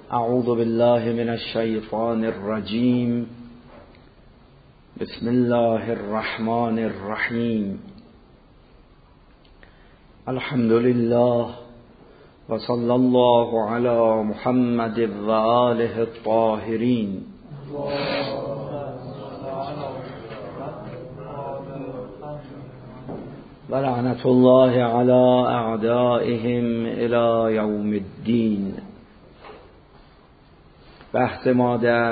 اعوذ بالله من الشیطان الرجیم. بسم الله الرحمن الرحیم. الحمد لله و صلی الله علی محمد و آله الطاهرین. و لعنت الله علی اعدائهم الی یوم الدین. بحث ما در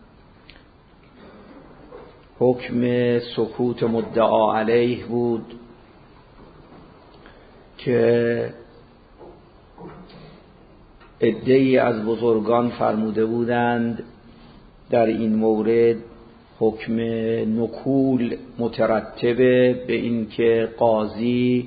حکم سکوت مدعا علیه بود که عده‌ای از بزرگان فرموده بودند در این مورد حکم نکول مترتبه به این که قاضی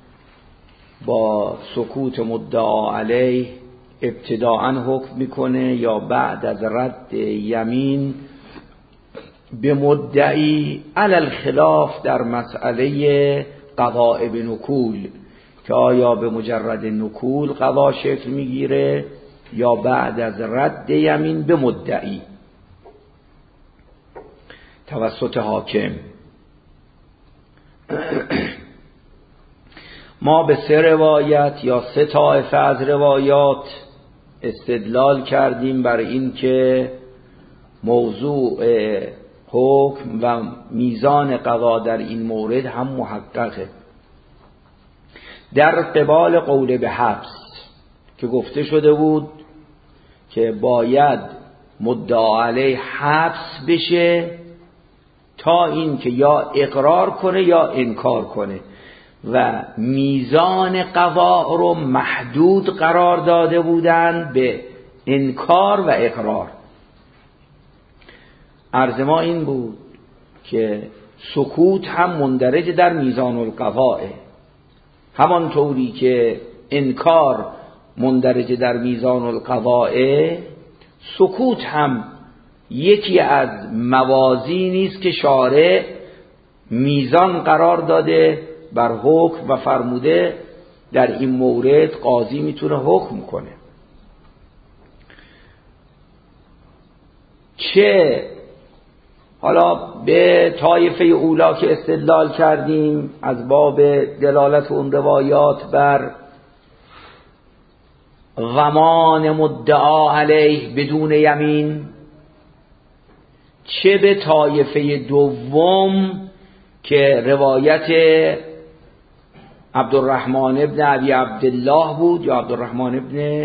با سکوت مدعا علیه ابتداءً حکم میکنه یا بعد از رد یمین به مدعی علی الخلاف در مسئله قضاء به نکول، که آیا به مجرد نکول قضا شکل میگیره یا بعد از رد یمین به مدعی توسط حاکم. ما به 3 روایت یا 3 طایفه از روایات استدلال کردیم بر این که موضوع حکم و میزان قضا در این مورد هم محققه. در قبال قول به حبس که گفته شده بود که باید مدعا علیه حبس بشه تا این که یا اقرار کنه یا انکار کنه و میزان قضا رو محدود قرار داده بودند به انکار و اقرار. عرض ما این بود که سکوت هم مندرج در میزان القضاء، همانطوری که انکار مندرج در میزان القضاء، سکوت هم یکی از موازینی است که شارع میزان قرار داده بر حکم و فرموده در این مورد قاضی میتونه حکم کنه. چه حالا به طایفه اولا که استدلال کردیم از باب دلالت اون روایات بر ضمان مدعا علیه بدون یمین، چه به طایفه دوم که روایت عبدالرحمن ابن ابی عبدالله بود یا عبدالرحمن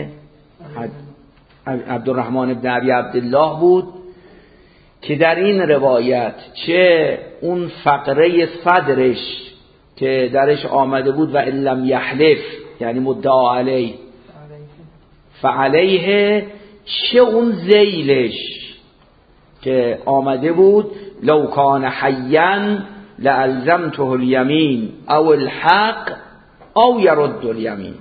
ابن ابی عبدالله بود، که در این روایت چه اون فقره صدرش که درش آمده بود و ان لم یحلف یعنی مدعا علیه فعلیه، چه اون ذیلش که آمده بود لو کان حیا لالزمته الیمین او الحق او یرد الیمین.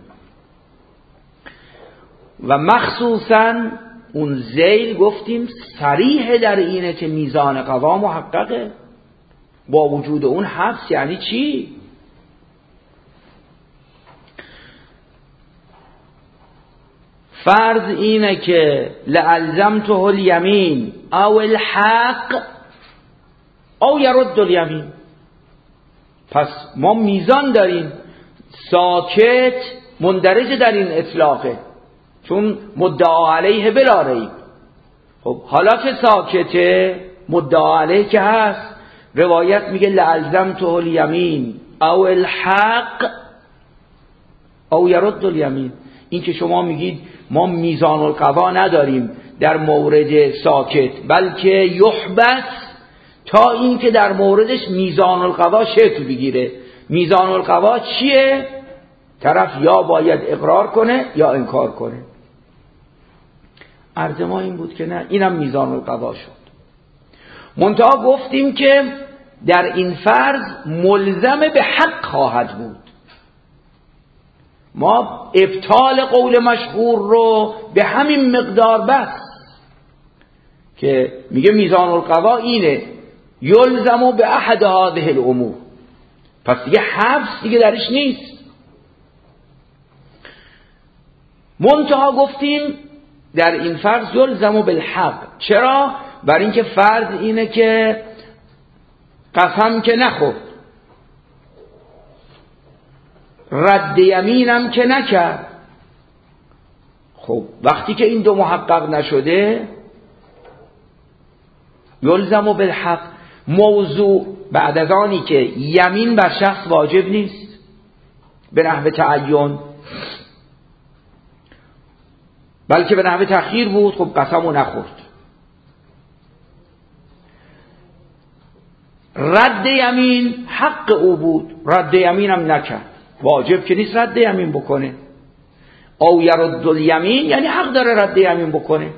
و مخصوصا اون ذیل گفتیم صریح در اینه که میزان قضا محققه با وجود اون حبس. یعنی چی؟ فرض اینه که لالزمته الیمین او الحق او یرد الیمین، پس ما میزان داریم. ساکت مندرج در این اطلاقه چون مدعا علیه بلا ریب. خب حالا که ساکته مدعا علیه که هست، روایت میگه لالزمته الیمین او الحق او یرد الیمین. این که شما میگید ما میزان القضا نداریم در مورد ساکت، بلکه یحبس تا این که در موردش میزان القضا شکل بگیره. میزان القضا چیه؟ طرف یا باید اقرار کنه یا انکار کنه. عرض ما این بود که نه، اینم میزان القضا شد. منتها گفتیم که در این فرض ملزم به حق خواهد بود. ما ابطال قول مشهور رو به همین مقدار بس که میگه میزان القضا اینه یلزمو به احد هذه الامور، پس دیگه حبس دیگه درش نیست. منتها گفتیم در این فرض یلزم بالحق. چرا؟ برای اینکه فرض اینه که قسم که نخورد، رد یمینم که نکرد. خب وقتی که این دو محقق نشده یلزم بالحق. موضوع بعد از آنی که یمین بر شخص واجب نیست به نحو تعین، بلکه به نحو تأخیر بود، خب قسمو نخورد. رد یمین حق او بود، رد یمین هم نکرد، واجب که نیست رد یمین بکنه. او یرد الیمین یعنی حق داره رد یمین بکنه،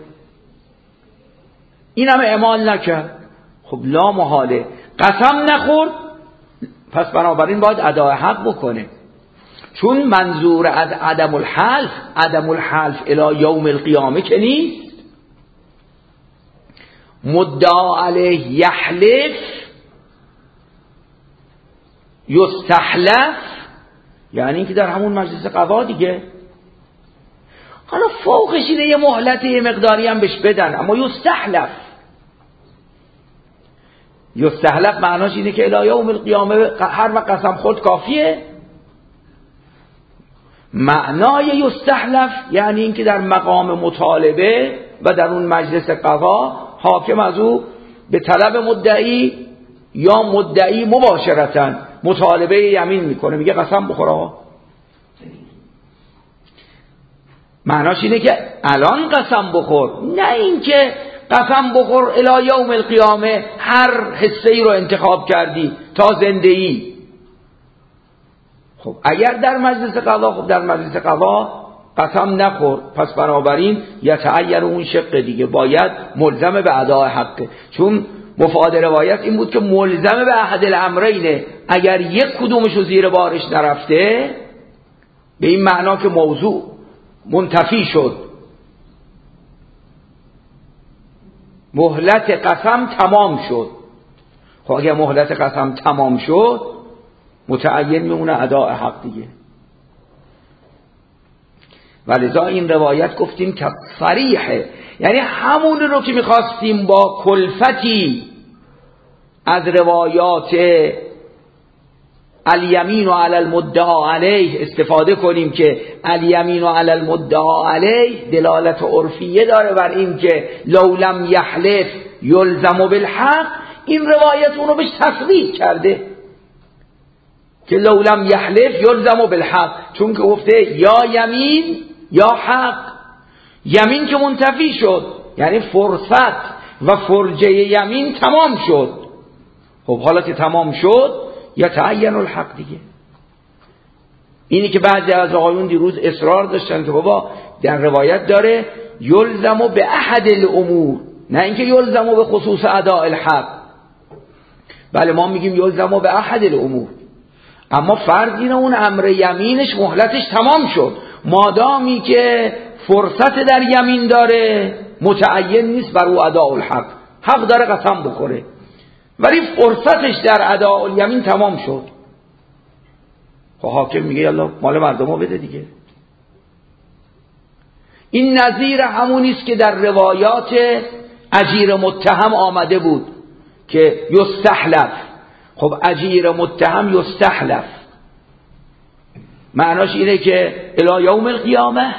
این هم اعمال نکرد. خب لا محاله قسم نخورد، پس بنابراین باید ادای حق بکنه. چون منظور از عدم الحلف الی یوم القیامه که نیست. مدعا علیه یحلف یستحلف، یعنی اینکه در همون مجلس قضا دیگه. حالا فوقش اینه یه مهلت یه مقداری هم بهش بدن، اما یستحلف معناش اینه که الی یوم القیامه هر وقت قسم خورد کافیه. معنای یستحلف یعنی اینکه در مقام مطالبه و در اون مجلس قضا حاکم از او به طلب مدعی یا مدعی مباشرتاً مطالبه یمین میکنه، میگه قسم بخور. معناش اینه که الان قسم بخور، نه اینکه قسم بخور الی یوم القیامه هر حصه ای رو انتخاب کردی تا زنده ای. خب اگر در مجلس قضا، خب در مجلس قضا قسم نخور، پس بنابراین یتعین اون شق دیگه، باید ملزم به ادای حقه. چون مفاد روایت این بود که ملزم به احد الامرینه، اگر یک کدومشو زیر بارش نرفته به این معنا که موضوع منتفی شد، مهلت قسم تمام شد. خب اگر مهلت قسم تمام شد متعین میمونه ادای حق دیگه. ولذا این روایت گفتیم که صریحه، یعنی همون رو که میخواستیم با کلفتی از روایات الیمین و علی المدعا علیه استفاده کنیم که الیمین و علی المدعا علیه دلالت عرفیه داره بر این که لو لم یحلف یلزم بالحق. این روایت اونو بهش تصریح کرده که لو لم یحلف یلزم بالحق، چون که گفته یا یمین یا حق. یمین که منتفی شد یعنی فرصت و فرجه یمین تمام شد. خب حالا که تمام شد یتعین الحق دیگه. اینی که بعضی از آقایون دیروز اصرار داشتن که بابا در روایت داره یلزم به احد الامور، نه اینکه یلزم به خصوص اداء الحق. بله ما میگیم یلزم به احد الامور، اما فرض اینه اون امر یمینش مهلتش تمام شد، مادامی که فرصت در یمین داره متعین نیست بر او اداء الحق، حق داره قسم بخوره، ولی فرصتش در اداء الیمین تمام شد. خب حاکم میگه یالا مال مردمو بده دیگه. این نظیر همونی است که در روایات اجیر متهم آمده بود که یستحلف. خب اجیر متهم یستحلف معناش اینه که الی یوم القیامه.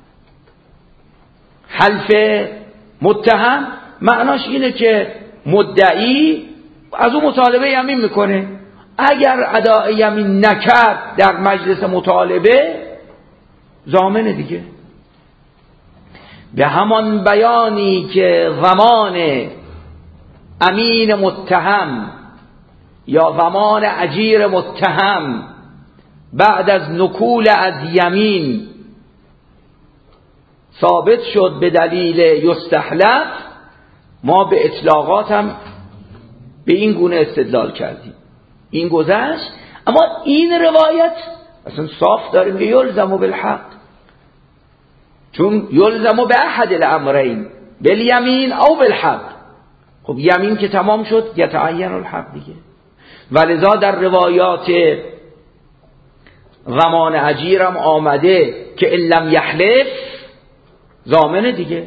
حلف متهم معناش اینه که مدعی از اون مطالبه یمین میکنه، اگر اداء یمین نکرد در مجلس مطالبه ضامنه دیگه. به همان بیانی که ضمان امین متهم یا ضمان اجیر متهم بعد از نکول از یمین ثابت شد به دلیل یستحلف، ما به اطلاقات هم به این گونه استدلال کردیم. این گذشت، اما این روایت اصلا صاف داریم که یلزم بالحق، چون یلزم به احد الامرین بالیمین او بالحق. خب یمین که تمام شد یتعین الحق دیگه. ولذا در روایات ضمان اجیرم آمده که ان لم یحلف ضامن دیگه.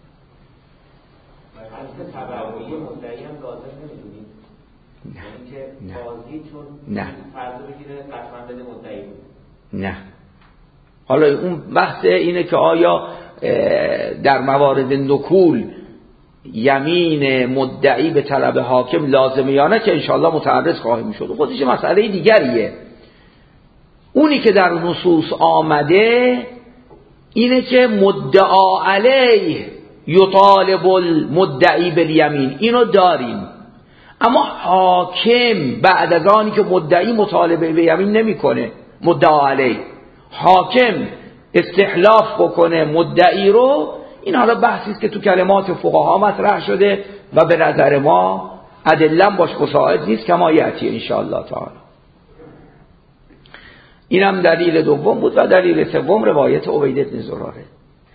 نه. حالا اون بحث اینه که آیا در موارد نکول یمین مدعی به طلب حاکم لازمه یا نه، که انشاءالله متعرض خواهیم شد، خودش مسئله دیگریه. اونی که در نصوص آمده اینه که مدعا علیه یطالب المدعی بالیمین، اینو داریم، اما حاکم بعد از آنی که مدعی مطالبه به یمین نمیکنه، مدعا علیه حاکم استحلاف بکنه مدعی رو، این حالا بحثی است که تو کلمات فقها مطرح شده و به نظر ما ادلم باش مساعد نیست، کما یأتی ان شاء الله تعالی. اینم دلیل دوم بود. و دلیل سوم روایت عبید بن زراره.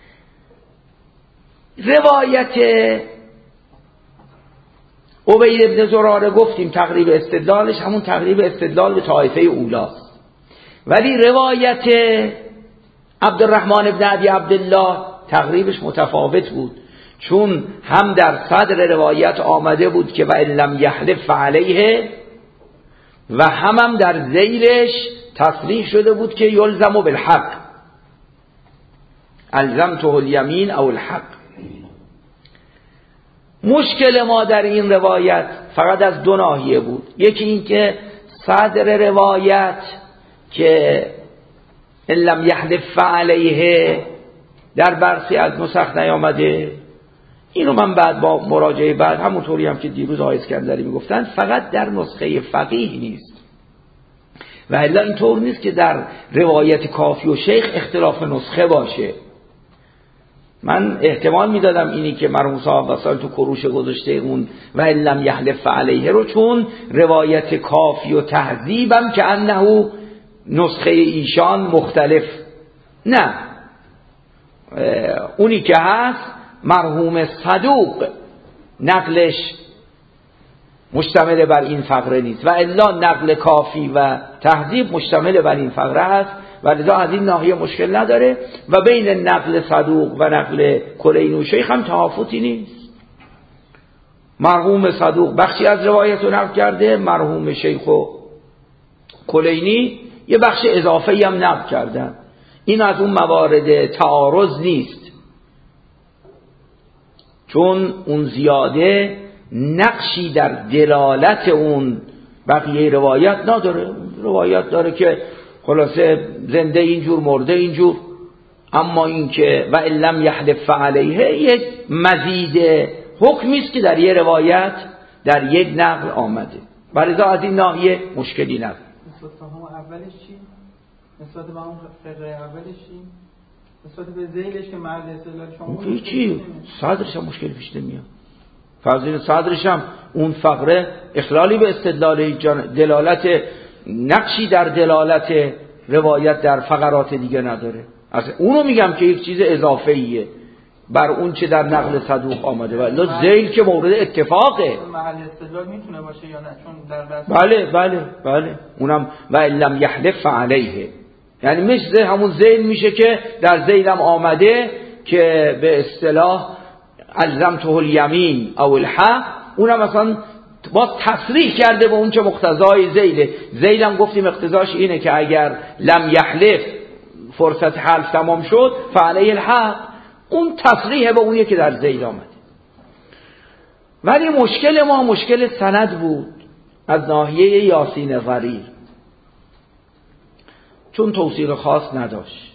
روایت عبید بن زراره گفتیم تقریب استدلالش همون تقریب استدلال به طایفه اولاست، ولی روایت عبدالرحمن بن ابی عبدالله تقریبش متفاوت بود، چون هم در صدر روایت آمده بود که و ان لم یحلف فعلیه، و هم در ذیلش تصریح شده بود که یلزم بالحق، الزمته الیمین او الحق. مشکل ما در این روایت فقط از دو ناحیه بود. یکی این که صدر روایت که ان لم یحلف فعلیه در برخی از نسخ نیامده، اینو من بعد با مراجعه بعد همونطوری هم که دیروز آقای اسکندری میگفتن فقط در نسخه فقیه نیست، و الا اینطور نیست که در روایت کافی و شیخ اختلاف نسخه باشه. من احتمال میدادم اینی که مرحوم صاحب وسائل تو کروش گذاشته اون و ان لم یحلف علیه رو، چون روایت کافی و تهذیبم که انه نسخه ایشان مختلف، نه، اونی که هست مرحوم صدوق نقلش مشتمل بر این فقره نیست، و الا نقل کافی و تهذیب مشتمل بر این فقره هست، و لذا از این ناحیه مشکل نداره، و بین نقل صدوق و نقل کلینی و شیخ هم تفاوتی نیست. مرحوم صدوق بخشی از روایت رو نقل کرده، مرحوم شیخ و کلینی یه بخش اضافه‌ای هم نقل کردن. این از اون موارد تعارض نیست، چون اون زیاده نقشی در دلالت اون بقیه روایت نداره. روایت داره که خلاصه زنده اینجور مرده اینجور، اما این که و ان لم یحلف علیه یک مزید حکمی است که در یک روایت در یک نقل آمده، برای از این ناحیه مشکلی نداره. نسبت به هم اولش چی؟ نسبت به اون فقره اولش چی؟ نسبت به ذیلش که مرد استدلال شما چی؟ صدرش هم مشکل پیش نمیاد. فضیل صدرش هم اون فقره اخلالی به استدلال دلالت نقشی در دلالت روایت در فقرات دیگه نداره. اصلا اونو میگم که یک چیز اضافه ایه بر اون چه در نقل صدوق آمده، ولی ذیل که مورد اتفاقه. محل استدلال میتونه باشه یا نه؟ چون در دست بله اونم و ان لم یحلف علیه، یعنی مثل همون ذیل میشه که در ذیل هم آمده که به اصطلاح الزمته الیمین او الحق، اونم مثلا با تصریح کرده به اون چه مقتضای ذیله. ذیل هم گفتیم اقتضاش اینه که اگر لم یحلف فرصت حلف تمام شد فعلیه الحق، اون تصریح به اونیه که در ذیل آمده. ولی مشکل ما مشکل سند بود از ناحیه یاسین غریر، چون توثیق خاص نداشت.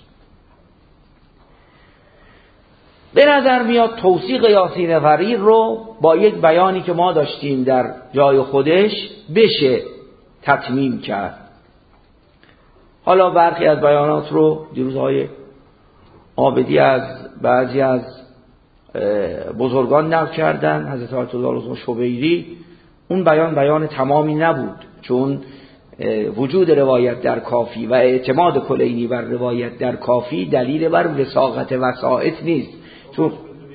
به نظر میاد توثیق یاسین غریر رو با یک بیانی که ما داشتیم در جای خودش بشه تتمیم کرد. حالا برخی از بیانات رو دیروز های عابدی از بعضی از بزرگان نقل کردن، حضرت آیت الله رضا شبیری. اون بیان تمامی نبود، چون وجود روایت در کافی و اعتماد کلینی بر روایت در کافی دلیل بر وثاقت وسائط نیست. چون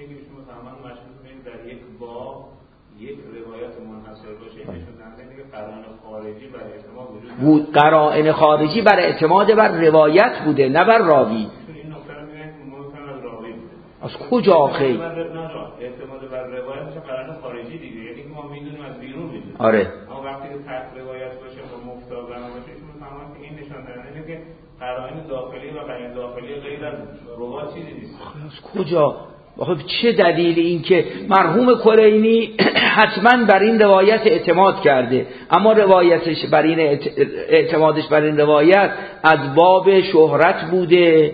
قرائن خارجی بر اعتماد بر روایت بوده، نه بر راوی. از کجا خیر؟ اعتماد بر روایت میشه قرائن خارجی دیگه، یعنی که ما میدونیم از بیرون میدونیم. آره. اما وقتی که تحت روایت باشه و مفتاح باشه ایشون میفهمن که این نشان دهنده که قرائن داخلی و غیر داخلی غیر از روایت چیزی نیست. از کجا؟ آخه چه دلیل این که مرحوم کلینی حتما بر این روایت اعتماد کرده، اما روایتش بر این اعتمادش بر این روایت از باب شهرت بوده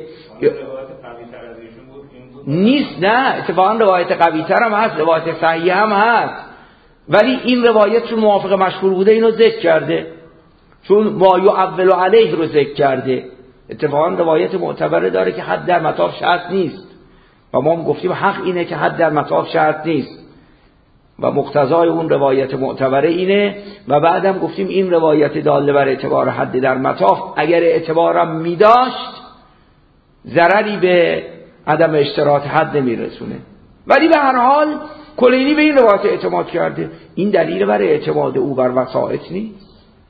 نیست؟ نه، اتفاقا روایت قوی تر هم هست، روایت صحیح هم هست، ولی این روایت چون موافق مشهور بوده اینو ذکر کرده، چون ما یعول علیه رو ذکر کرده. اتفاقا روایت معتبره داره که حد در مطاف شرط نیست و ما هم گفتیم حق اینه که حد در مطاف شرط نیست و مقتضای اون روایت معتبره اینه. و بعدم گفتیم این روایت داله بر اعتبار حد در مطاف اگر اعتبارم می داشت ضرری به عدم اشتراط حد نمی رسونه، ولی به هر حال کلینی به این روایت اعتماد کرده. این دلیل بر اعتماد او بر وسائط نیست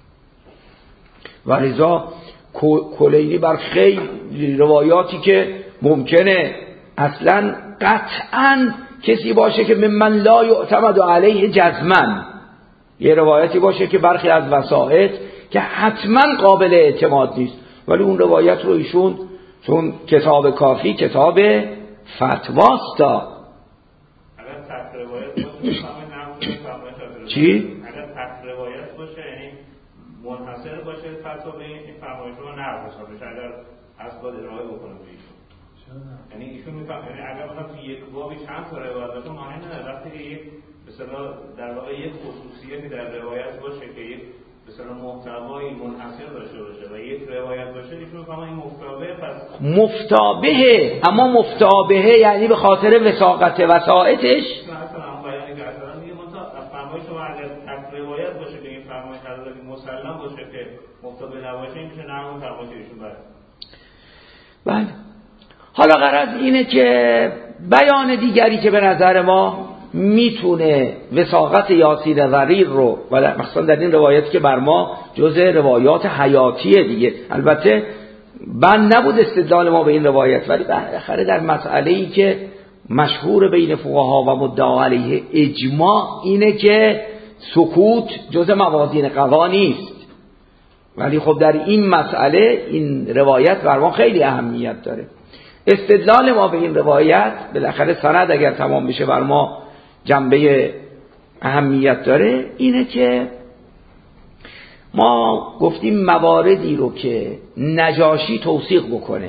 و لذا کلینی بر خیلی روایاتی که ممکنه اصلا قطعاً کسی باشه که ممن لا یعتمد علیه جزمن، یه روایتی باشه که برخی از وسائط که حتما قابل اعتماد نیست، ولی اون روایت رو ایشون چون کتاب کافی کتاب فتواست دا چی؟ اگر تحت روایت باشه یعنی منحصر باشه فتوا به این فرمایش رو نقض حساب بشه اگر اسباب ارائه بکنه به ایشون، یعنی ایشون میفهمه یعنی اگر مثلا تو یک بابی چند تا روایت باشه معنی نداره، وقتی که یک به اصطلاح در واقع یک خصوصیتی در روایت باشه که یک به اصطلاح محتوایی منحصر داشته باشه و یک روایت باشه ایشون میفهمه این مفتابه، پس مفتابه، اما مفتابه یعنی به خاطر وثاقت وسائطش مثلا اون بیانی که اصلا میگه منتها فرمایش شما اگر تک روایت باشه که این فرمایش حضرت مسلم باشه که مفتابه نباشه این میشه نه اون فرمایش ایشون بله. حالا غرض اینه که بیان دیگری که به نظر ما میتونه وثاقت یاسین ضریر رو و مثلا در این روایت که بر ما جزء روایات حیاتیه دیگه، البته بند نبود استدلال ما به این روایت، ولی بالاخره در مسئله‌ای که مشهور بین فقها و مدعا علیه اجماع اینه که سکوت جزء موازین قضا نیست، ولی خب در این مسئله این روایت بر ما خیلی اهمیت داره. استدلال ما به این روایت بالاخره سند اگر تمام بشه بر ما جنبه اهمیت داره، اینه که ما گفتیم مواردی رو که نجاشی توثیق بکنه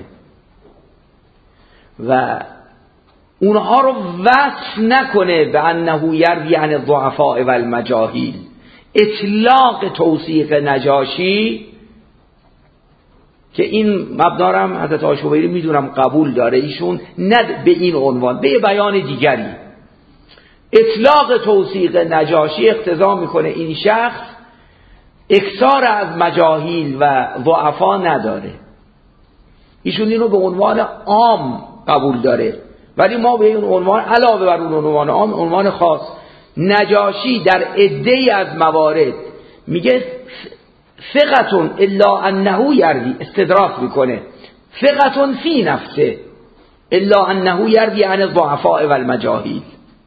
و اونها رو وصف نکنه به انه یروی عن الضعفاء و المجاهیل، اطلاق توثیق نجاشی که این مبنا رو هم حضرت آشوبیری میدونم قبول داره ایشون، نه به این عنوان، به بیان دیگری. اطلاق توثیق نجاشی اقتضا میکنه این شخص اکثار از مجاهیل و ضعفا نداره، ایشون اینو به عنوان عام قبول داره، ولی ما به این عنوان علاوه بر اون عنوان عام عنوان خاص. نجاشی در عده‌ای از موارد میگه ثقتون الا انه یروی، استدراک میکنه ثقتون فی نفسه الا انه یروی عن الضعفاء و المجاهیل،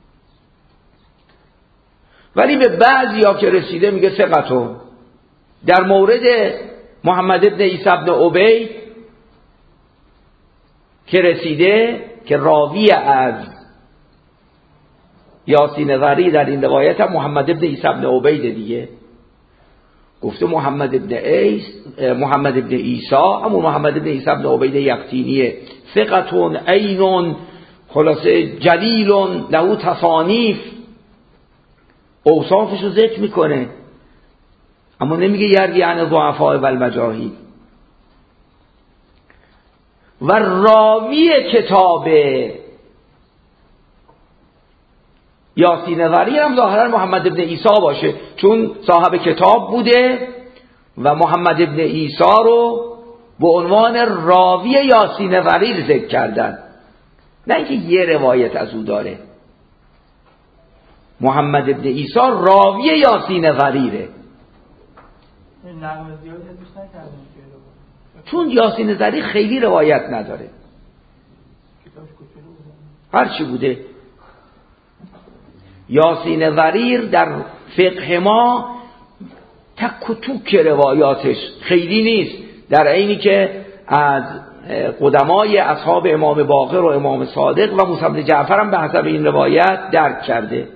ولی به بعضیا که رسیده میگه ثقتون. در مورد محمد ابن عیسی ابن عبید که رسیده که راوی از یاسین ضریر در این روایت هم محمد ابن عیسی ابن عبید دیگه، گفته محمد ابن عیسی همون محمد ابن عیسی ابن عبید یقطینیه، ثقتون عینون، خلاصه جلیلون له تصانیف، اوصافش رو ذکر میکنه اما نمیگه یروی عن الضعفاء و المجاهیل. و راوی کتاب یاسین ضریر هم ظاهرا محمد ابن عیسی باشه، چون صاحب کتاب بوده و محمد ابن عیسی رو به عنوان راوی یاسین ضریر ذکر کردن، نه اینکه یه روایت از او داره. محمد ابن عیسی راوی یاسین ضریره، چون یاسین ضریر خیلی روایت نداره. هرچی بوده. یاسین ضریر در فقه ما تک و توک روایاتش خیلی نیست، در عینی که از قدمای اصحاب امام باقر و امام صادق و موسی بن جعفر هم به حسب این روایت درک کرده.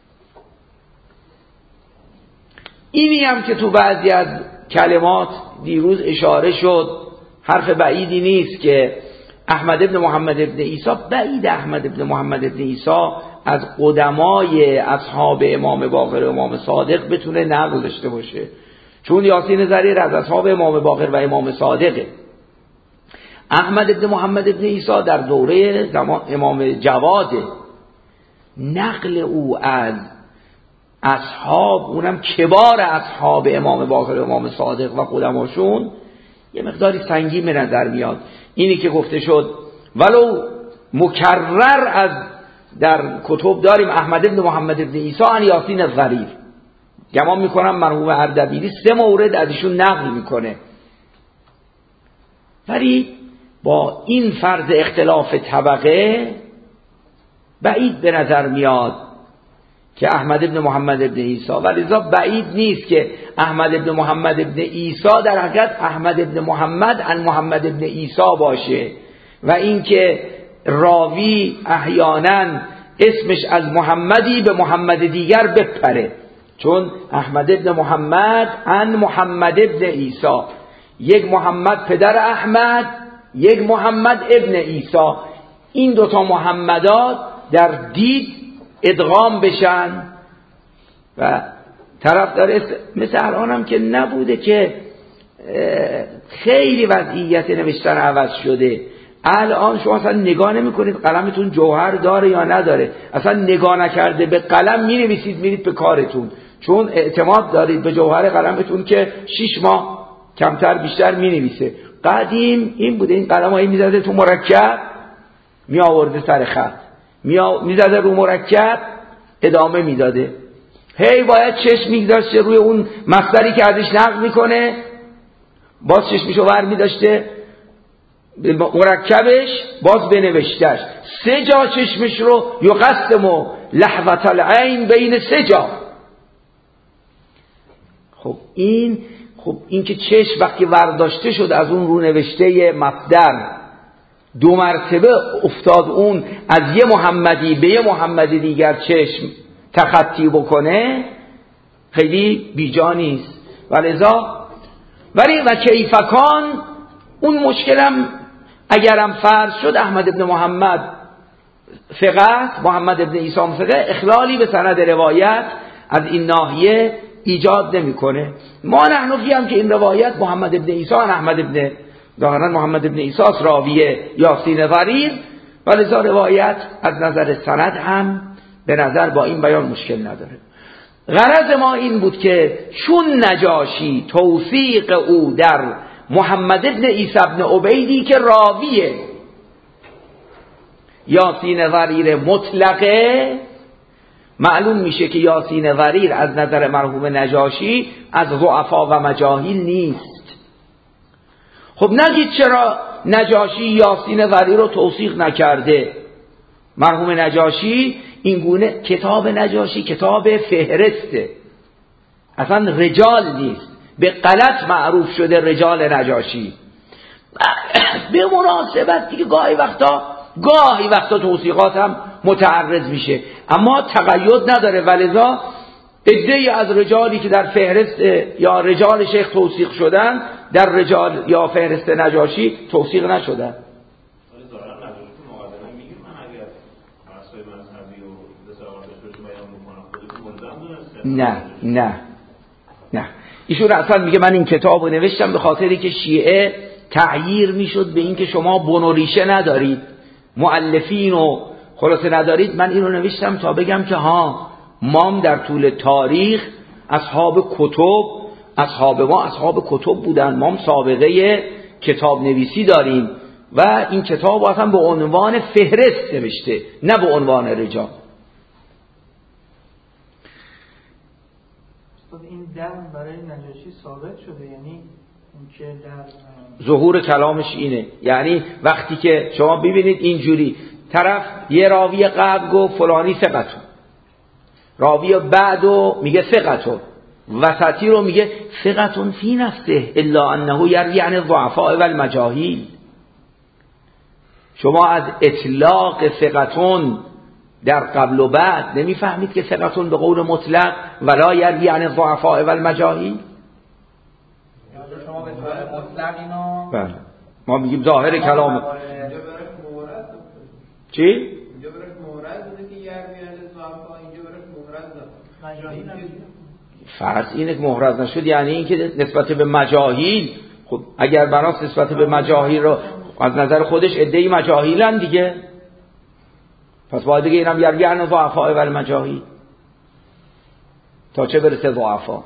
اینی هم که تو بعضی از کلمات دیروز اشاره شد، حرف بعیدی نیست که احمد ابن محمد ابن عیسی، بعید احمد ابن محمد ابن عیسی از قدمای اصحاب امام باقر و امام صادق بتونه نقل داشته باشه، چون یاسین ضریر از اصحاب امام باقر و امام صادقه. احمد ابن محمد ابن عیسی در دوره امام جواده. نقل او از اصحاب، اونم کبار اصحاب امام باقر و امام صادق و قدماشون، یه مقداری سنگین به نظر میاد. اینی که گفته شد ولو مکرر از در کتب داریم احمد ابن محمد ابن عیسی عن یاسین ضریر، گمان میکنم مرحوم اردبیلی 3 مورد از ایشون نقل میکنه، ولی با این فرض اختلاف طبقه بعید به نظر میاد که احمد ابن محمد ابن عیسی، ولذا بعید نیست که احمد ابن محمد ابن عیسی در حقیقت احمد ابن محمد عن محمد ابن عیسی باشه و اینکه راوی احیانا اسمش از محمدی به محمد دیگر بپره، چون احمد ابن محمد عن محمد ابن عیسی، یک محمد پدر احمد، یک محمد ابن عیسی، این دوتا محمدات در دید ادغام بشن و طرف داره. مثل الان هم که نبوده که خیلی وضعیت نوشتن عوض شده. الان شما اصلا نگاه نمی کنید قلمتون جوهر داره یا نداره، اصلا نگاه نکرده به قلم می نویسید، میرید به کارتون، چون اعتماد دارید به جوهر قلمتون که 6 ماه کمتر بیشتر می نویسه. قدیم این بوده، این قلم هایی می زده تو مرکب، می آورده سر خط، می زده رو مرکب، ادامه می داده، هی باید چشم می داشته روی اون مصدری که ازش نقل می کنه، باز چشمشو ور می داشته مرکبش، باز بنوشتش 3 جا چشمش رو یقسم لحظة العین بین 3 جا. خب این که چشم وقتی ورداشته شد از اون رو نوشته مصدر 2 مرتبه افتاد، اون از یه محمدی به یه محمدی دیگر چشم تخطی بکنه خیلی بیجا نیست. ولی و کیفکان اون مشکلم اگرم فرض شد احمد ابن محمد فقط، محمد ابن عیسی فقط، اخلالی به سند روایت از این ناحیه ایجاد نمیکنه. ما نحن فیم که این روایت محمد ابن عیسی و احمد ابن ظاهرا محمد ابن عیسی راوی یاسین ضریر، ولذا روایت از نظر سند هم به نظر با این بیان مشکل نداره. غرض ما این بود که چون نجاشی توثیق او در محمد ابن عیسی ابن عبیدی که راوی یاسین ضریر مطلقه، معلوم میشه که یاسین ضریر از نظر مرحوم نجاشی از ضعفا و مجاهیل نیست. خب نگید چرا نجاشی یاسین ضریر رو توثیق نکرده؟ مرحوم نجاشی اینگونه، کتاب نجاشی کتاب فهرسته، اصلا رجال نیست، به غلط معروف شده رجال نجاشی. به مناسبت دیگه گاهی وقتا توثیقات هم متعرض میشه، اما تقید نداره، ولذا عده‌ای از رجالی که در فهرست یا رجال شیخ توثیق شدن در رجال یا فهرست نجاشی توثیق نشدن. نه ایشون اصلا میگه من این کتابو نوشتم به خاطری که شیعه تعییر میشد به این که شما بن و ریشه ندارید، مؤلفین و خلاصه ندارید. من اینو نوشتم تا بگم که مام در طول تاریخ اصحاب ما اصحاب کتب بودن، مام سابقه کتاب نویسی داریم و این کتاب اصلا به عنوان فهرست نوشته، نه به عنوان رجال. این دم برای نجاشی ثابت شده، یعنی که در ظهور کلامش اینه، یعنی وقتی که شما ببینید اینجوری طرف یه راوی قبل گفت فلانی ثقتون، راوی بعدو میگه ثقتون، وسطی رو میگه ثقتون فی نفسه الا انه یروی عن الضعفاء والمجاهیل. شما از اطلاق ثقتون در قبل و بعد نمیفهمید که ثقتون به قول مطلق ولا یروی عن الضعفاء والمجاهیل؟ شما به طور مطلق اینو بله ما میگیم ظاهر کلام چی؟ اینجا برش مورد بوده که یروی عن الضعفاء، اینجا برش مورد داره. فرض اینه که محرز نشد یعنی این که نسبت به مجاهیل، خب اگر بناس نسبت به مجاهیل رو از نظر خودش عده‌ای مجاهیلن دیگه، پس باید بگه اینم یروی عن الضعفاء والمجاهیل تا چه برسه ضعفا.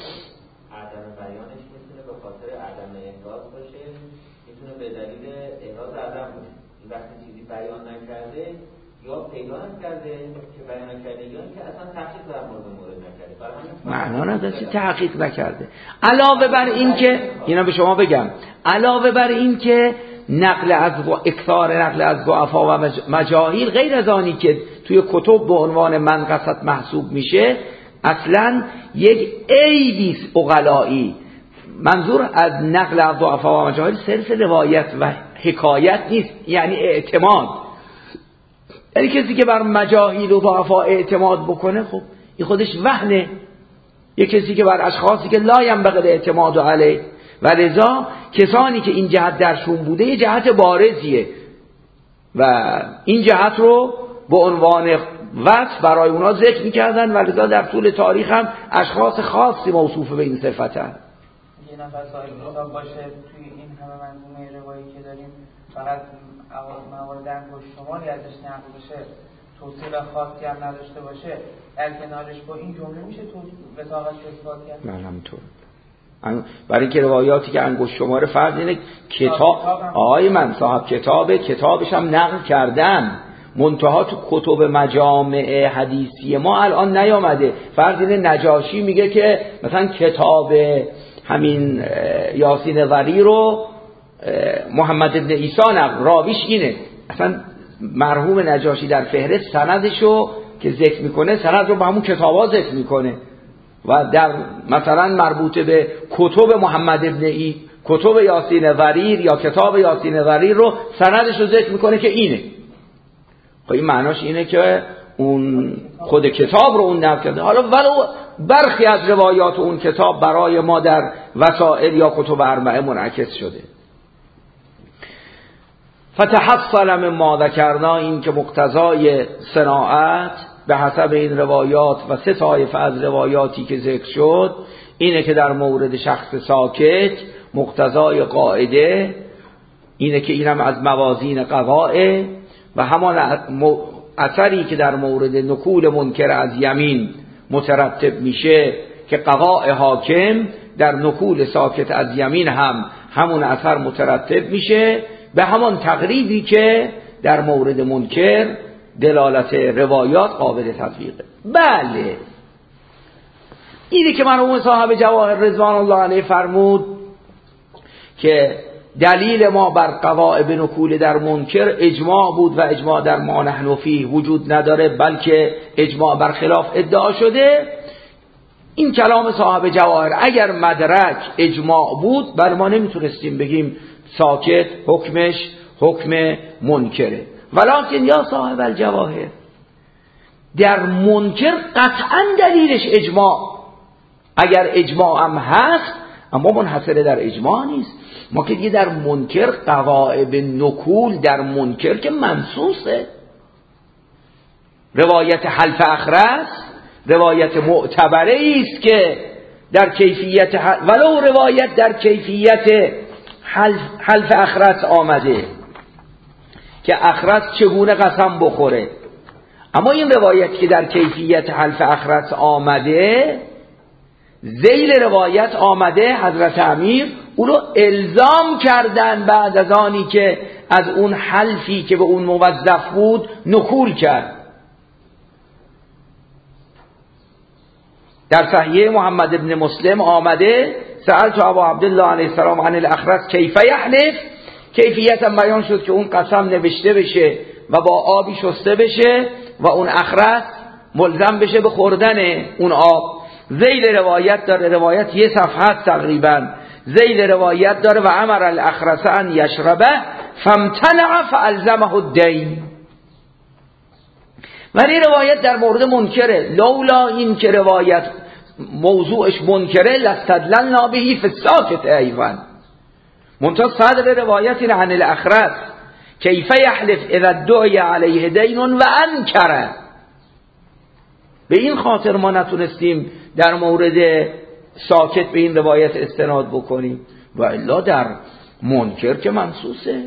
عدم بیانش میتونه به خاطر عدم احراز باشه، میتونه به دلیل احراز عدم باشه. این وقتی چیزی بیان نکرده یا پیدا نکرده که بیان نکرده یا اینکه اصلا تحقیق در مورد نکرده، معنا نداره که تحقیق نکرده. علاوه بر این که اینا به شما بگم، علاوه بر این که نقل از اکثار نقل از ضعفا و مجاهیل غیر از آنی که توی کتب به عنوان منقصت محسوب میشه، اصلا یک عیبی است عقلایی. منظور از نقل از ضعفا و مجاهیل صرف روایت و حکایت نیست، یعنی اعتماد. یعنی کسی که بر مجاهیل و ضعفا اعتماد بکنه خب این خودش وهنه. یک کسی که بر اشخاصی که لا ینبغی الاعتماد علیه، و لذا کسانی که این جهت درشون بوده یه جهت بارزیه و این جهت رو به عنوان وصف برای اونا ذکر می‌کردن و لذا در طول تاریخ هم اشخاص خاصی موصوف به این صفتن. یه نفر صاحب کتاب باشه توی این همه منظومه روایی که داریم فقط موارد انگشت شماری ازش نقل بشه، توصیل خاصی هم نداشته باشه، در کنارش با این جمله میشه تو وثاقت اثبات کرد؟ نه همینطور. برای اینکه روایاتی که انگشت شماره فرض اینه کتاب آقای من صاحب کتابش هم نقل کردن، منتها تو کتب مجامع حدیثی ما الان نیامده. فرض اینه نجاشی میگه که مثلا کتاب همین یاسین وری رو محمد ابن عیسی نقل، راویش اینه. اصلا مرحوم نجاشی در فهرست سندشو که ذکر میکنه سند رو به همون کتابا ذکر میکنه و در مثلا مربوط به کتب محمد ابن کتب یاسین وریر یا کتاب یاسین وریر رو سندش رو ذکر میکنه که اینه. خب این معناش اینه که اون خود کتاب رو اون نقل کرده. حالا ولو برخی از روایات اون کتاب برای ما در وسائل یا کتب اربعه منعکس شده. فتحصل من ما ذکرنا، این که مقتضای صناعت به حسب این روایات و سه طایفه از روایاتی که ذکر شد اینه که در مورد شخص ساکت مقتضای قاعده اینه که اینم از موازین قضاء و همان اثری که در مورد نکول منکر از یمین مترتب میشه که قضاء حاکم در نکول ساکت از یمین هم همون اثر مترتب میشه به همان تقریبی که در مورد منکر دلالت روایات قابل تطبیقه. بله اینی که مرحوم صاحب جواهر رضوان الله علیه فرمود که دلیل ما بر قضاء به نکول در منکر اجماع بود و اجماع در ما نحن فیه وجود نداره بلکه اجماع بر خلاف ادعا شده، این کلام صاحب جواهر اگر مدرک اجماع بود بر ما نمیتونستیم بگیم ساکت حکمش حکم منکره. ولکن یا صاحب الجواهر در منکر قطعا دلیلش اجماع، اگر اجماع هم هست اما منحصر در اجماع نیست. ما که دیگه در منکر قواعد نکول در منکر که منصوصه، روایت حلف اخرس روایت معتبره است که در کیفیت ولو روایت در کیفیت حلف اخرس آمده که اخرس چگونه قسم بخوره، اما این روایت که در کیفیت حلف اخرس آمده ذیل روایت آمده حضرت امیر او رو الزام کردن بعد از آنی که از اون حلفی که به اون موظف بود نکول کرد. در صحیح محمد ابن مسلم آمده سألت ابا عبدالله علیه السلام عن الاخرس کیف یحلف، کیفیت هم بیان شد که اون قسم نوشته بشه و با آبی شسته بشه و اون اخرس ملزم بشه به خوردن اون آب. ذیل روایت داره، روایت یه صفحه تقریبا، ذیل روایت داره و امر الاخرس ان یشربه فامتنع فالزمه الدین. ولی روایت در مورد منکره، لولا این که روایت موضوعش منکره لاستدللنا به فی الساکت ایوان. منتها صدر روایت عن الاخرس کیف یحلف اذا دعی علیه دین و انکره. به این خاطر ما نتونستیم در مورد ساکت به این روایت استناد بکنیم و الا در منکر که منصوصه.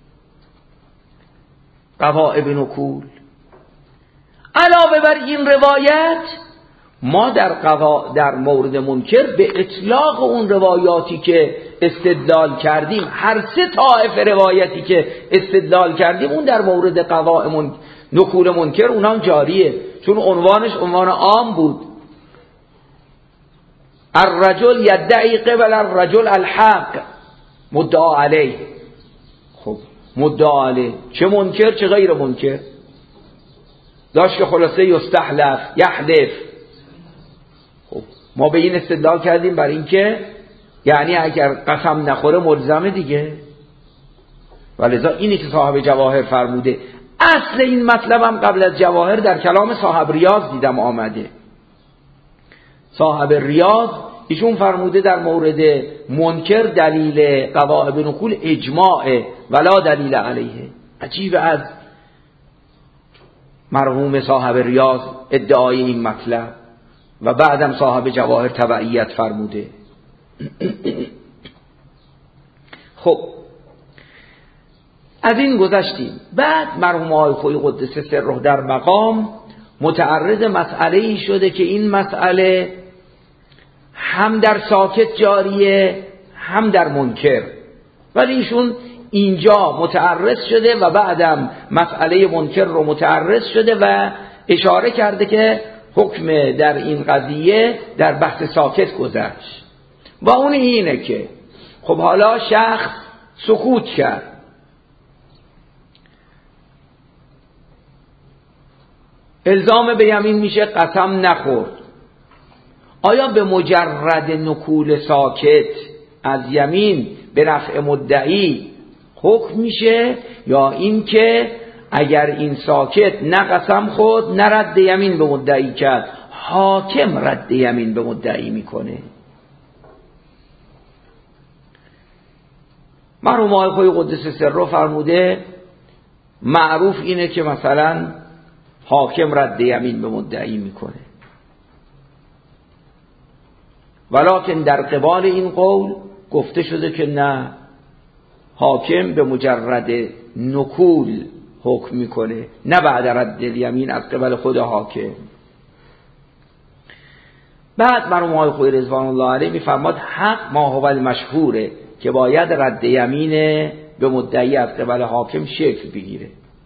قوائب نکول علاوه بر این روایت ما در مورد منکر به اطلاق اون روایاتی که استدلال کردیم، هر سه طائفه روایتی که استدلال کردیم اون در مورد قوائم نکول منکر اونها جاریه، چون عنوانش عنوان عام بود. الرجل یدعی قبل الرجل الحق مدعا علیه. خب مدعا علیه چه منکر چه غیر منکر داشت که خلاصه یستحلف یحلف. خب ما به این استدلال کردیم برای اینکه یعنی اگر قسم نخوره ملزمه دیگه. ولذا اینی که صاحب جواهر فرموده، اصل این مطلب هم قبل از جواهر در کلام صاحب ریاض دیدم آمده. صاحب ریاض ایشون فرموده در مورد منکر دلیل قواعد نقول اجماع ولا دلیل علیه. عجیب از مرحوم صاحب ریاض ادعای این مطلب و بعدم صاحب جواهر تبعیت فرموده. خب از این گذشتیم. بعد مرحوم آقای خویی قدس سره در مقام متعرض مسئله‌ای شده که این مسئله هم در ساکت جاریه هم در منکر، ولی ایشون اینجا متعرض شده و بعدم مسئله منکر رو متعرض شده و اشاره کرده که حکم در این قضیه در بحث ساکت گذشت. با اون اینه که خب حالا شخص سکوت کرد، الزام به یمین میشه قسم نخورد. آیا به مجرد نکول ساکت از یمین به نفع مدعی حکم میشه، یا این که اگر این ساکت نه قسم خورد نه رد یمین به مدعی کرد، حاکم رد یمین به مدعی میکنه؟ مرحوم آقای خویی قدس سره فرموده معروف اینه که مثلا حاکم رد یمین به مدعی میکنه، ولکن در قبال این قول گفته شده که نه، حاکم به مجرد نکول حکم میکنه نه بعد رد یمین از قبل خود حاکم. بعد مرحوم آقای خویی رضوان الله علیه میفرماد حق ما هو المشهوره که باید رد یمین به مدعی از قبل حاکم شکل بگیره.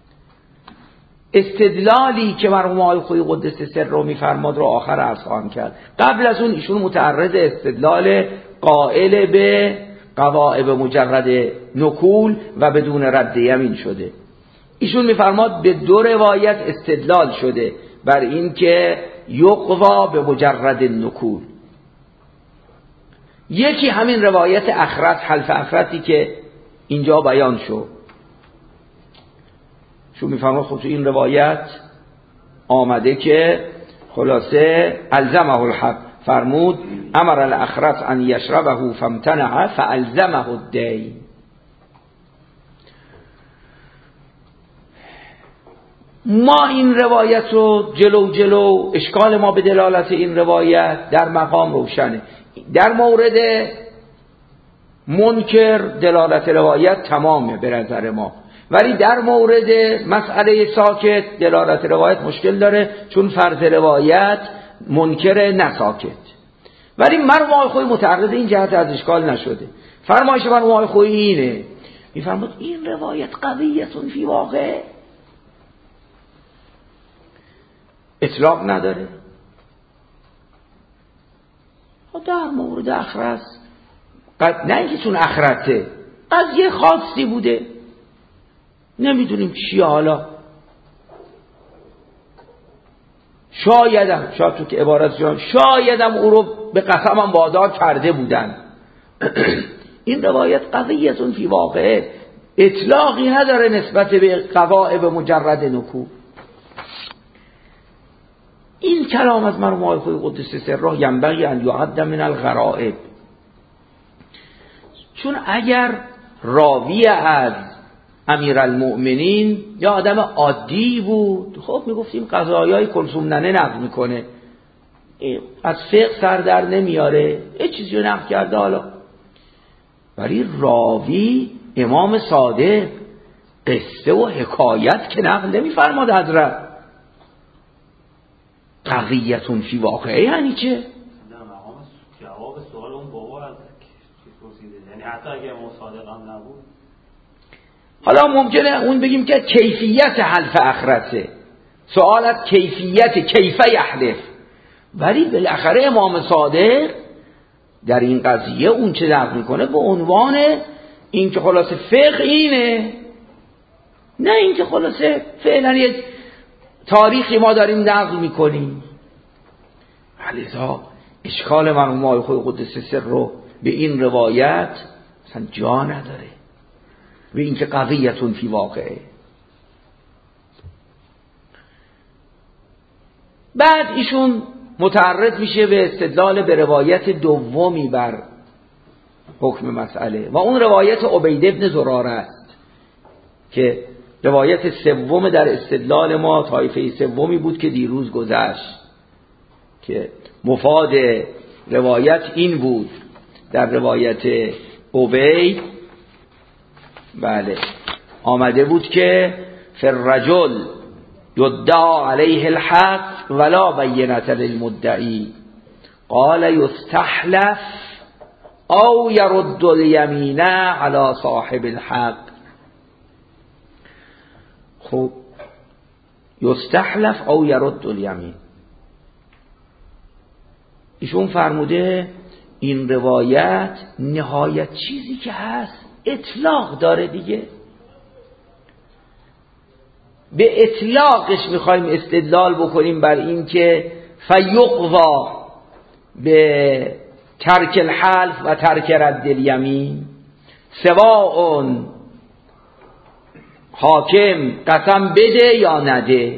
استدلالی که مرحوم آقای خویی قدس سره رو میفرماد رو آخر عرض خواهم کرد. قبل از اون ایشون متعرض استدلال قائل به قواعد مجرد نکول و بدون رد یمین شده. ایشون میفرماد به دو روایت استدلال شده بر این که یقوا به مجرد نکول. یکی همین روایت اخرس، حلف اخرسی که اینجا بیان شد. شو میفرماد خب تو این روایت آمده که خلاصه الزمه الحق، فرمود امر الاخرس ان یشربه فامتنع فالزمه الدین. ما این روایت رو جلو اشکال ما به دلالت این روایت در مقام روشنه. در مورد منکر دلالت روایت تمامه به نظر ما، ولی در مورد مسئله ساکت دلالت روایت مشکل داره، چون فرض روایت منکر نه ساکت. ولی مرحوم آقای خویی متعرض این جهت از اشکال نشده. فرمایش مرحوم آقای خویی اینه، میفرماد این روایت قویتون فی واقع اطلاق نداره. در مورد اخرس نه اینکه چون اخرته قضیه خاصی بوده، نمیدونیم چیه، حالا شاید تو که عبارت جان شایدم او رو به قسمم وادار کرده بودن. این روایت قضیتون فی واقعه اطلاقی نداره نسبت به قوائب مجرد نکو. این کلام از مرحوم آقای خویی قدس سره ینبغی ان یعد من الغرائب، چون اگر راوی از امیرالمؤمنین یا آدم عادی بود خب میگفتیم قضایای کلثوم ننه نقل میکنه، از فقه سر در نمیاره، یه چیزی رو نقل کرده حالا. ولی راوی امام صادق قصه و حکایت که نقل نمیفرماد حضرت. قضیتون فی واقعه یعنی چه؟ جواب سوال اون بابا از چیز پرسیده، یعنی حتی اگه امام صادق هم نبود. حالا ممکنه اون بگیم که کیفیت حلف اخرته، سوال از کیفیت کیفه یحلف، ولی بالاخره امام صادق در این قضیه اون چه نقل میکنه به عنوان این که خلاصه فقه اینه، نه این که خلاصه فعلا یک تاریخی ما داریم نقل میکنیم. لذا اشکال مرحوم آقای خویی قدس سره به این روایت اصلا جا نداره، به این که قضیتون فی واقعه. بعد ایشون متعرض میشه به استدلال به روایت دومی بر حکم مسئله و اون روایت عبید ابن زراره است که روایت سوم در استدلال ما، طایفه سومی بود که دیروز گذشت، که مفاد روایت این بود در روایت عبید بله آمده بود که فالرجل یدعا علیه الحق ولا بینة للمدعی قال یستحلف او یرد الیمین علی صاحب الحق. خب یستحلف او یرد الیمین، ایشون فرموده این روایت نهایت چیزی که هست اطلاق داره دیگه، به اطلاقش میخوایم استدلال بکنیم بر این که فیقوا به ترک الحلف و ترک رد الیمین سواء حاکم قسم بده یا نده.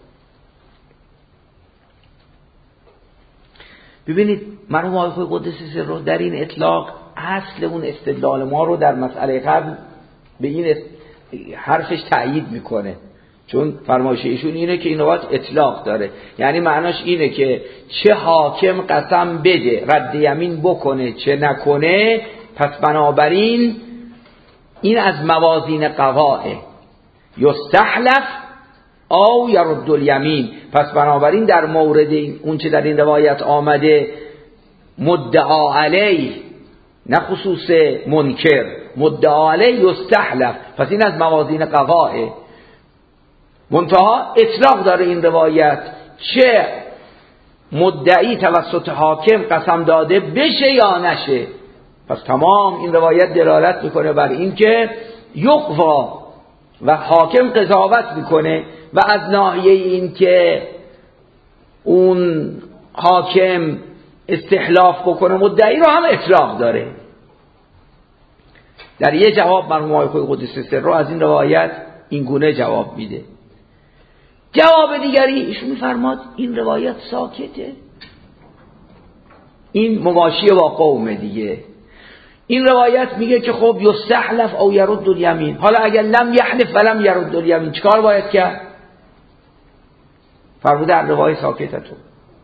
ببینید مرحوم آقای خویی قدس سره در این اطلاق اصل اون استدلال ما رو در مسئله قبل به این حرفش تأیید میکنه، چون فرمایش ایشون اینه که این روایت اطلاق داره، یعنی معناش اینه که چه حاکم قسم بده رد یمین بکنه چه نکنه، پس بنابراین این از موازین قضائه یستحلف او یرد الیمین، پس بنابراین در مورد اون چه در این روایت آمده مدعا علیه نه خصوص منکر، مدعا علیه یستحلف، پس این از موازین قضائه. منتها اطلاق داره این روایت، چه مدعی توسط حاکم قسم داده بشه یا نشه، پس تمام این روایت دلالت میکنه بر این که یقوا و حاکم قضاوت میکنه و از ناحیه این که اون حاکم استحلاف بکنه مدعی رو هم اطلاق داره. در یه جواب مرحوم آقای خویی قدس سره از این روایت این گونه جواب میده. جواب دیگری ایشون میفرماد این روایت ساکته، این مماشی با قوم دیگه. این روایت میگه که خب یستحلف او یرد الیمین، حالا اگر لم یحلف ولم یرد الیمین چیکار باید کرد؟ فرموده در روایت ساکتتون.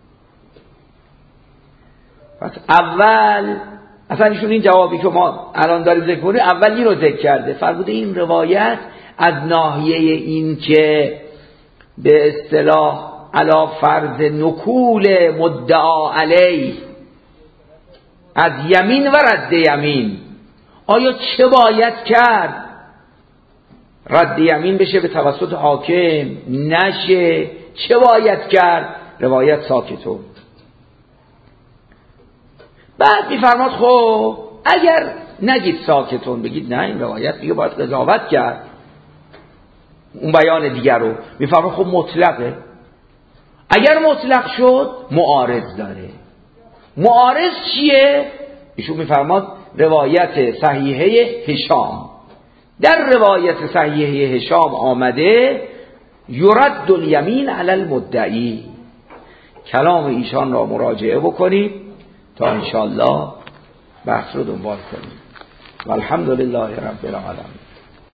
پس اول اصلا ایشون این جوابی که ما الان داریم ذکر کنیم اول این رو ذکر کرده، فرموده این روایت از ناحیه این که به اصطلاح علی فرض نکول مدعا علیه از یمین و رد یمین، آیا چه باید کرد؟ رد یمین بشه به توسط حاکم نشه، چه باید کرد؟ روایت ساکتون. بعد میفرماد خب اگر نگید ساکتون، بگید نه این روایت میگه باید قضاوت کرد، اون بیان دیگر رو میفرماد خب مطلقه، اگر مطلق شد معارض داره. معارض چیه؟ ایشون میفرماد روایت صحیحه هشام. در روایت صحیحه هشام آمده یرد الیمین علی المدعی. کلام ایشان را مراجعه بکنید تا انشاءالله بحث رو دنبال کنید. والحمدلله رب العالمین.